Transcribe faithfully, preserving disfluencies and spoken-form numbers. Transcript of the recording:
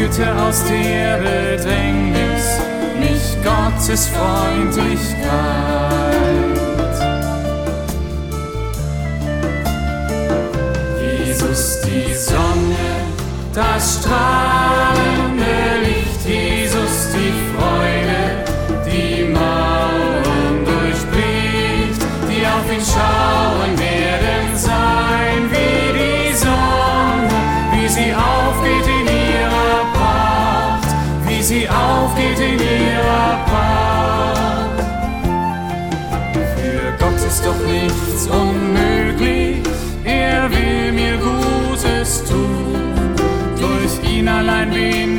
führte aus der Bedrängnis mich Gottes Freundlichkeit. Jesus, die Sonne, das strahlende Licht, Jesus, die Freude, die Mauern durchbricht, die auf ihn schauen werden sein wie die Sonne, wie sie aufgeht in ihrer Pracht, wie sie aufgeht in ihrer Pracht. Für Gott ist doch nichts unmöglich, er will mir Gutes tun, durch ihn allein bin